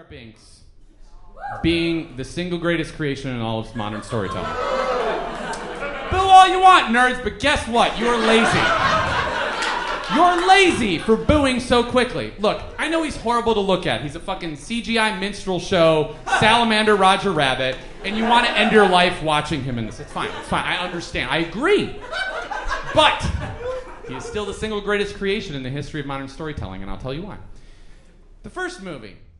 Sharp Inks being the single greatest creation in all of modern storytelling. Boo all you want, nerds, but guess what? You're lazy. You're lazy for booing so quickly. Look, I know he's horrible to look at. He's a fucking CGI minstrel show, salamander Roger Rabbit, and you want to end your life watching him in this. It's fine. I understand. I agree. But he is still the single greatest creation in the history of modern storytelling, and I'll tell you why. The first movie